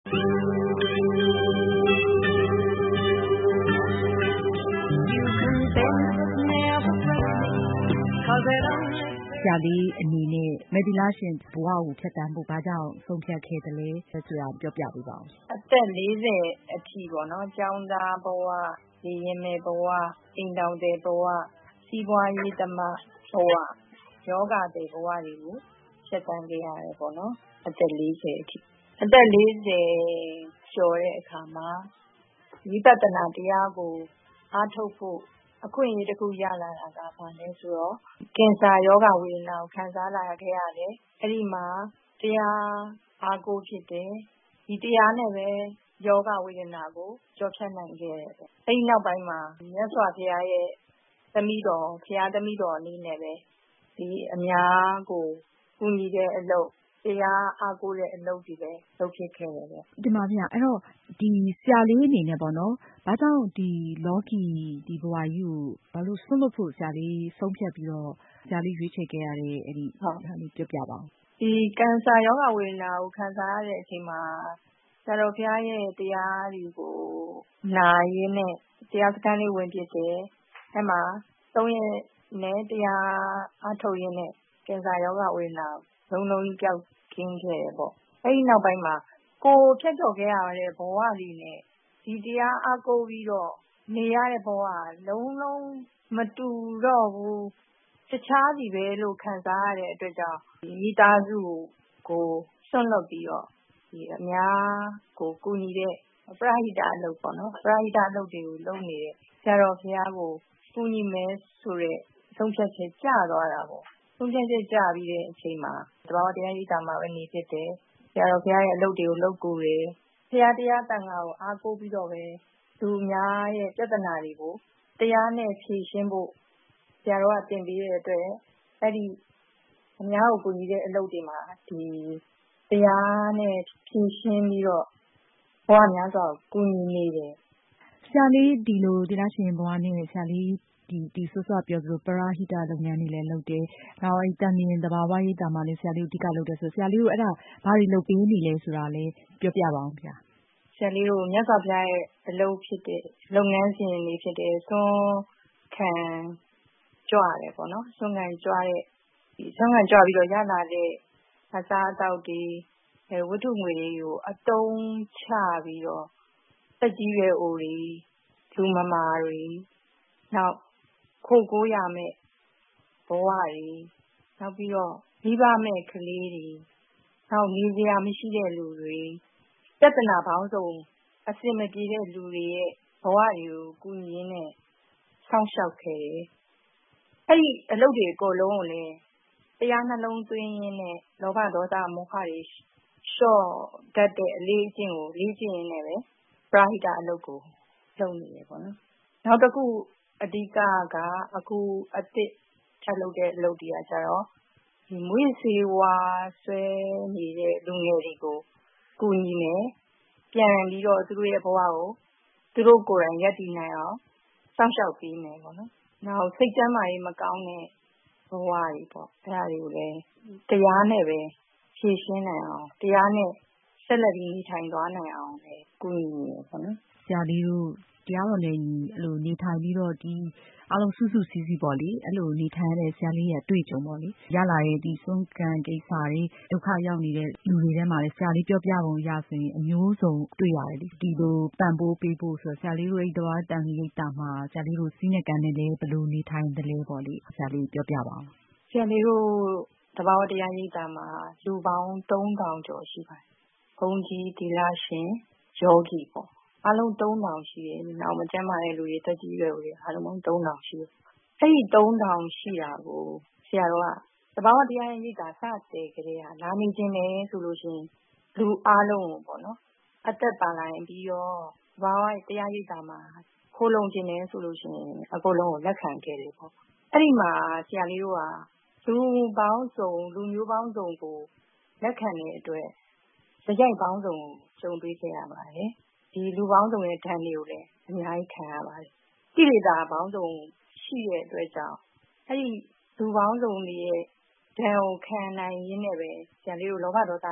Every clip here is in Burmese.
ဆရာလေးအနေနဲ့မယ်ဒီလားရှင်ဘဝကိုဖြတ်တန်းဖို့ဘာကြောင့်ဆုံးဖြတ်ခဲ့သလဲဆိုတာပြောပြပေးပါဦး။အသက်40အထိပေါ့နော်။ကျောင်းသားဘဝ၊ရေယာဉ်မယ်ဘဝ၊အိမ်ထောင်သည်ဘဝ၊စီးပွားရေးသမားဘဝ၊ယောဂသည်ဘဝတွေကိုဖြတ်တန်းခဲ့ရတယ်ပေါ့နော်။အသက်40အထိ။အသက်40ကျော်တဲ့အခါမှာဝိပဿနာတရားကိုအားထုတ်ဖို့အခွင့်အရေးတစ်ခုရလာတာကဘာလဲဆိုတော့ကင်ဆာရောဂါဝေဒနာကိုခံစားလာခဲ့ရတယ်။အဲဒီမှာတရားအားကိုးဖြစ်တယ်။ဒီတရားနဲ့ပဲယောဂဝေဒနာကိုကျော်ဖြတ်နိုင်ခဲ့တယ်။အဲဒီနောက်ပိုင်းမှာမြတ်စွာဘုရားရဲ့သမီးတော်ဘုရားသမီးတော်အနေနဲ့ပဲဒီအများကိုကူညီတဲ့အလုပ်တရားအားကိုးတဲ့အလုပ်တွေပဲလုပ်ဖြစ်ခဲ့တယ်ပေါ့။ဒီမှာဗျအဲ့တော့ဒီဆရာလေးအနေနဲ့ပေါ့နော်ဘာကြောင့်ဒီလောကီဒီဘဝကြီးကိုဘာလို့ဆွတ်လွတ်ဖို့ဆရာလေးဆုံးဖြတ်ပြီးတော့ဆရာလေးရွေးချယ်ခဲ့ရတဲ့အဲ့ဒီဟာလေးပြောပြပါဦး။ဒီကင်ဆာရောဂါဝေဒနာကိုခံစားရတဲ့အချိန်မှာဆရာတော်ဘုရားရဲ့တရားတွေကိုနာရင်းနဲ့တရားစခန်းလေးဝင်ဖြစ်တယ်။အဲ့မှာ3ရက်နဲ့တရားအားထုတ်ရင်းနဲ့ကင်ဆာရောဂါဝေဒနာလုံးလုံးကြီးပျောက်ကင်းခဲ့တယ်ပေါ့။အဲဒီနောက်ပိုင်းမှာကိုဖြတ်ကျော်ခဲ့ရတဲ့ဘဝလေးနဲ့ဒီတရားအားကိုးပြီးတော့နေရတဲ့ဘဝလုံးလုံးမတူတော့ဘူးတခြားစီပဲလို့ခံစားရတဲ့အတွက်ကြောင့်မိသားစုကိုစွန့်လွတ်ပြီးတော့ဒီအများကိုကူညီတဲ့ပရဟိတအလုပ်ပေါ့နော်ပရဟိတအလုပ်တွေကိုလုပ်နေတဲ့ဆရာတော်ဘုရားကိုကူညီမယ်ဆိုတဲ့ဆုံးဖြတ်ချက်ကျသွားတာပေါ့ဆုံးဖြတ်ချက်ကျပြီးတဲ့အချိန်မှာတဘာဝတရားရိပ်သာမှာပဲနေဖြစ်တယ်ဆရာတော်ဘုရားရဲ့အလုပ်တွေကိုလုပ်ကူတယ်ဘုရားတရားတန်ခါကိုအားကိုးပြီးတော့ပဲလူများရဲ့ပြဿနာတွေကိုတရားနဲ့ဖြေရှင်းဖို့ဆရာတော်ကတင်ပေးတဲ့အတွက်အဲ့ဒီအများကိုကူညီတဲ့အလုပ်တွေမှာဒီတရားနဲ့ဖြေရှင်းပြီးတော့ဘဝများစွာကူညီနေတယ်ဆရာလေးဒီလိုတရားရှင်ဘဝနဲ့ဆရာလေးဒီဆိုဆိုပြောသလိုပရဟိတလုပ်ငန်းတွေလည်းလုပ်တယ်။နောက်အဲ့တန်မြင်သဘာဝရိပ်သာမှာလည်းဆရာလေးကိုအဓိကလုပ်တယ်ဆိုဆရာလေးကိုအဲ့ဒါဘာတွေလုပ်ပေးနေလဲဆိုတာလည်းပြောပြပါအောင်ဗျာ။ဆရာလေးတို့မြတ်စွာဘုရားရဲ့အလုပ်ဖြစ်တဲ့လုပ်ငန်းစဉ်တွေဖြစ်တဲ့ဆွမ်းခံကြွတယ်ပေါ့နော်။ဆွမ်းခံကြွပြီးတော့ရလာတဲ့အစားအသောက်တွေဝတ္ထုငွေတွေကိုအတုံးချပြီးတော့တက်ကြီးရွယ်အိုတွေလူမမာတွေနောက်ခိုကိုးရမယ့်ဘဝတွေနောက်ပြီးတော့မိဘမဲ့ကလေးတွေနောက်နေစရာမရှိတဲ့လူတွေပြဿနာပေါင်းစုံအဆင်မပြေတဲ့လူတွေရဲ့ဘဝတွေကိုကူညီရင်းနဲ့စောင့်ရှောက်ခဲ့တယ်။အဲ့ဒီအလုပ်တွေအကုန်လုံးကိုလည်းတရားနှလုံးသွင်းရင်းနဲ့လောဘဒေါသမောဟတွေလျှော့တတ်တဲ့အလေးအကျင့်ကိုလေ့ကျင့်ရင်းနဲ့ပဲပရဟိတအလုပ်ကိုလုပ်နေတယ်ပေါ့နော်။နောက်တစ်ခုအဓိကကအခုအသစ်ထပ်လုပ်တဲ့အလုပ်တွေကကြတော့ဒီမွေးစေဝါဆွဲနေတဲ့လူငယ်တွေကိုကူညီမယ်ပြန်ပြီးတော့သူတို့ရဲ့ဘဝကိုသူတို့ကိုယ်တိုင်ရပ်တည်နိုင်အောင်စောင့်ရှောက်ပေးမယ်ပေါ့နော်။နောက်စိတ်ကျန်းမာရေးမကောင်းတဲ့ဘဝတွေပေါ့အဲ့ဒါတွေကိုလည်းတရားနဲ့ပဲဖြေရှင်းနိုင်အောင်တရားနဲ့ဆက်လက်ပြီးနေထိုင်သွားနိုင်အောင်လည်းကူညီနေပေါ့နော်ဆရာလေးတို့တရားတော်နဲ့ညီအဲ့လိုနေထိုင်ပြီးတော့ဒီအားလုံးစုစုစည်းစည်းပေါ့လေအဲ့လိုနေထိုင်ရတဲ့ဆရာလေးရဲ့အတွေ့အကြုံပေါ့လေရလာတဲ့ဒီဆုံးကံကိစ္စတွေဒုက္ခရောက်နေတဲ့လူတွေထဲမှာလည်းဆရာလေးပြောပြပုံရဆိုရင်အမျိုးစုံတွေ့ရတယ်လေဒီလိုပံ့ပိုးပေးဖို့ဆိုတော့ဆရာလေးတို့အဲ့တော်တန်ရိပ်တာမှာဆရာလေးတို့စီးနဲ့ကံနဲ့လည်းဘယ်လိုနေထိုင်တယ်လဲပေါ့လေဆရာလေးပြောပြပါဦးဆရာလေးတို့တဘာဝတရားရိပ်တာမှာလူပေါင်း3000ကျော်ရှိပါတယ်ဘုန်းကြီးသီလရှင်ယောဂီပေါ့အားလုံး3000ရှိတယ်။နောက်မကျန်းမာတဲ့လူတွေတက်ကြီးရွယ်တွေအားလုံးပေါင်း3000ရှိတယ်။အဲ့ဒီ3000ရှိတာကိုဆရာတော်ကတဘာဝတရားရိပ်တာစတဲ့ကလေးကလာနေခြင်းလေဆိုလို့ရှိရင်လူအားလုံးကိုပေါ့နော်အသက်ပါလာရင်ပြီးတော့တဘာဝတရားရိပ်တာမှာခိုးလုံခြင်းလေဆိုလို့ရှိရင်အကုန်လုံးကိုလက်ခံခဲ့တယ်ပေါ့။အဲ့ဒီမှာဆရာလေးတို့ကလူပေါင်းစုံလူမျိုးပေါင်းစုံကိုလက်ခံတဲ့အတွက်စရိုက်ပေါင်းစုံကြုံတွေ့ခဲ့ရပါတယ်။ဒီလူပေါင်းစုံရဲ့ဓာတ်တွေကိုလည်းအများကြီးခံရပါတယ်။ကိလေသာပေါင်းစုံရှိတဲ့အတွက်ကြောင့်အဲ့ဒီလူပေါင်းစုံတွေရဲ့ဓာတ်ကိုခံနိုင်ရင်းနဲ့ပဲဆရာလေးတို့လောဘဒေါသတွေ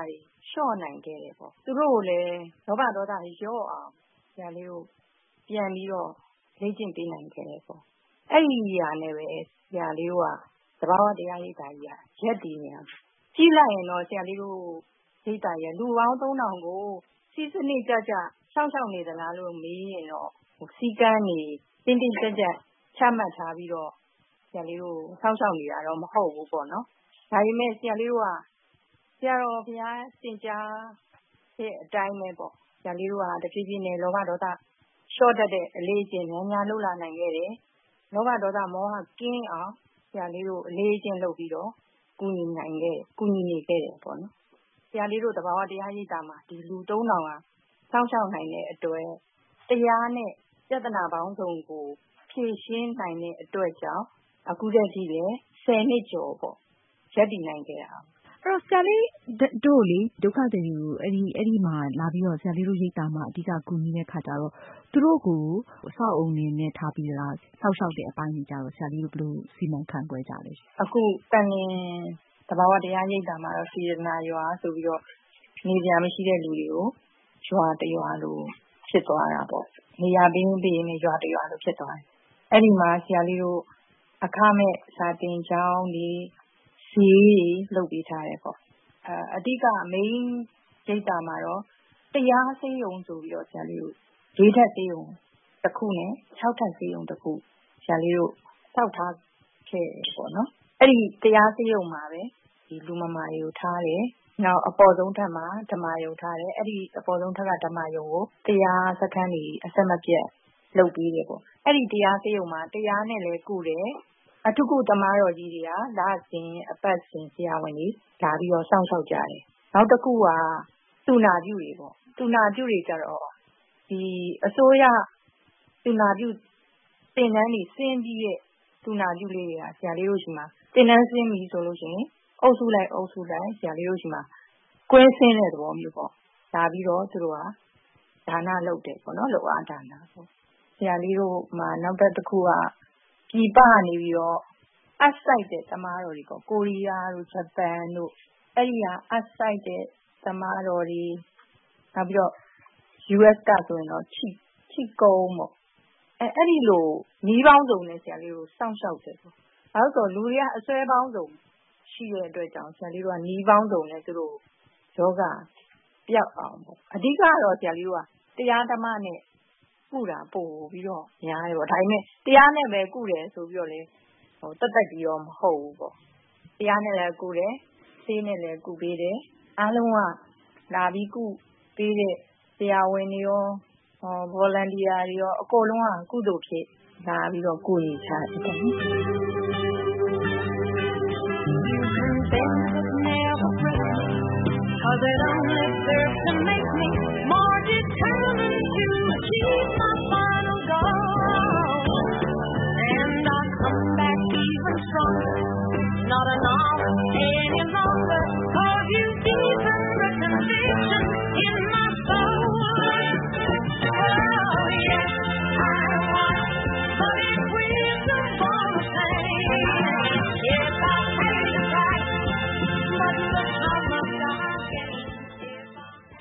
လျှော့နိုင်ခဲ့တယ်ပေါ့သူတို့ကိုလည်းလောဘဒေါသရော့အောင်ဆရာလေးတို့ပြန်ပြီးတော့လေ့ကျင့်ပေးနိုင်ခဲ့တယ်ပေါ့အဲ့ဒီနေရာနဲ့ပဲဆရာလေးတို့ကသဘာဝတရားရိပ်သာကြီးကရက်တည်နေတာကြည့်လိုက်ရင်တော့ဆရာလေးတို့ရိပ်သာကြီးလူပေါင်း3000ကိုစီးစနစ်ကြကြစောင့်ရှောက်နေသလားလို့မေးရင်တော့စီကန်းနေတင်းတင်းကြပ်ကြပ်ချမှတ်ထားပြီးတော့ဆရာလေးတို့စောင့်ရှောက်နေတာတော့မဟုတ်ဘူးပေါ့နော်ဒါပေမဲ့ဆရာလေးတို့ကဆရာတော်ဘုရားသင်ကြားတဲ့အတိုင်းပဲပေါ့ဆရာလေးတို့ကတဖြည်းဖြည်းနဲ့လောဘဒေါသလျှော့တတ်တဲ့အလေးအကျင့်များလုပ်လာနိုင်ခဲ့တယ်လောဘဒေါသမောဟကင်းအောင်ဆရာလေးတို့အလေးအကျင့်လုပ်ပြီးတော့ကူညီနေခဲ့တယ်ပေါ့နော်ဆရာလေးတို့သဘာဝတရားရိပ်သာမှာဒီလူ3000ကစောင့်ရှောက်နိုင်တဲ့အတွက်တရားနဲ့ပြဿနာပေါင်းစုံကိုဖြေရှင်းနိုင်တဲ့အတွက်ကြောင့်အခုတည်းကြီးပဲ10နှစ်ကျော်ပေါ့ရပ်တည်နိုင်ခဲ့တာအဲ့တော့ဆရာလေးတို့လေဒုက္ခသည်တွေကိုအဲ့ဒီမှာလာပြီးတော့ဆရာလေးတို့ရိပ်သာမှာအဓိကကူညီတဲ့ခါကျတော့သူတို့ကိုအဆောက်အုံနေနဲ့ထားပြီးလားစောက်ရှောက်တဲ့အပိုင်းကြီးကြတော့ဆရာလေးတို့ဘယ်လိုစီမံခန့်ခွဲကြလဲအခုတန်လင်းသဘာဝတရားရိပ်သာမှာတော့စေတနာရွာဆိုပြီးတော့နေကြမရှိတဲ့လူတွေကိုရွာတရွာလိုဖြစ်သွားတာပေါ့နေရာပေးနဲ့ရွာတရွာလိုဖြစ်သွားတယ်အဲ့ဒီမှာဆရာလေးတို့အခမဲ့စာတင်ကျောင်းတွေဈေးတွေလုပ်ပေးထားတယ်ပေါ့အဓိက main ရိပ်သာမှာတော့တရားဆေးရုံဆိုပြီးတော့ဆရာလေးတို့၄ထပ်ဆေးရုံတစ်ခုနဲ့6ထပ်ဆေးရုံတစ်ခုဆရာလေးတို့စောက်ထားခဲ့ပေါ့နော်အဲ့ဒီတရားဆေးရုံမှာပဲဒီလူမမာတွေကိုထားတယ်နောက်အပေါ်ဆုံးထပ်မှာဓမ္မယုံထားတယ်အဲ့ဒီအပေါ်ဆုံးထပ်ကဓမ္မယုံကိုတရားစခန်းတွေအဆက်မပြတ်လုပ်ပေးတယ်ပေါ့အဲ့ဒီတရားဆေးရုံမှာတရားနဲ့လည်းကုတယ်အထုကုသမားတော်ကြီးတွေကလစဉ်အပတ်စဉ်ဆရာဝန်တွေလာပြီးတော့စောင့်ရှောက်ကြတယ်နောက်တစ်ခုကတူနာပြုတွေပေါ့တူနာပြုတွေကြတော့ဒီအစိုးရတူနာပြုသင်တန်းတွေဆင်းပြီးတဲ့တူနာပြုလေးတွေကဆရာလေးတို့ရှိမှာသင်တန်းဆင်းပြီဆိုလို့ရှိရင်အုပ်စုလိုက်ဆရာလေးတို့ရှိမှာကွင်းဆင်းတဲ့သဘောမျိုးပေါ့လာပြီးတော့သူတို့ကဒါနလုပ်တယ်ပေါ့နော်လောအားဒါနပေါ့ဆရာလေးတို့မှာနောက်တစ်ခုကပြည်ပနေပြီးတော့အစိုက်တဲ့သမားတော်တွေကကိုရီးယားတို့ဂျပန်တို့အဲ့ဒီကအစိုက်တဲ့သမားတော်တွေနောက်ပြီးတော့ US ကဆိုရင်တော့ချီကုန်းပေါ့အဲ့ဒီလိုနီးပေါင်းစုံနဲ့ဆရာလေးတို့စောင့်ရှောက်တယ်ပေါ့ဘာလို့ဆိုလူတွေကအစွဲပေါင်းစုံရှိတဲ့အတွက်ကြောင့်ဆရာလေးတို့ကနီးပေါင်းစုံနဲ့သူတို့ယောဂပျောက်အောင်ပေါ့အဓိကတော့ဆရာလေးတို့ကတရားဓမ္မနဲ့ကုတာပို့ပြီးတော့များတယ်ပေါ့ဒါပေမဲ့တရားနဲ့ပဲကုတယ်ဆိုပြီးတော့လေတက်ပြီးတော့မဟုတ်ဘူးပေါ့တရားနဲ့လည်းကုတယ်ဆေးနဲ့လည်းကုပေးတယ်အားလုံးကလာပြီးကုပေးတဲ့ဆရာဝန်တွေရောvolunteer တွေရောအကုန်လုံးကကုသိုလ်ဖြစ်လာပြီးတော့ကုညီချတယ်